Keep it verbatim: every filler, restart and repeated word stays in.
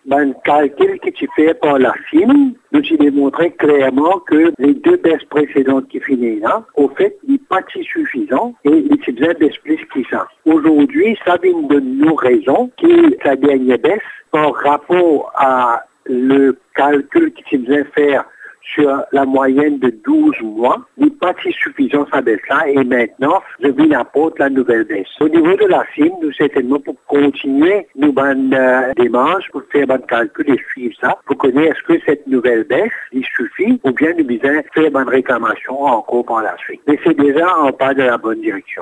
ben, le calcul que tu fais par la C I M, nous tu démontré clairement que les deux baisses précédentes qui finissent là, au fait, il n'est pas si suffisant et il s'est besoin de plus que ça. Aujourd'hui, ça vient de nous raison que sa dernière baisse par rapport à le calcul qu'il s'est besoin faire sur la moyenne de douze mois, n'est pas si suffisant ça baisse-là, et maintenant, je viens apporter la nouvelle baisse. Au niveau de la C I M, nous certainement pour continuer nos bonnes euh, démarches, pour faire bonne calcul et suivre ça, pour connaître est-ce que cette nouvelle baisse, il suffit, ou bien nous besoin faire bonne réclamation encore par la suite. Mais c'est déjà en pas de la bonne direction.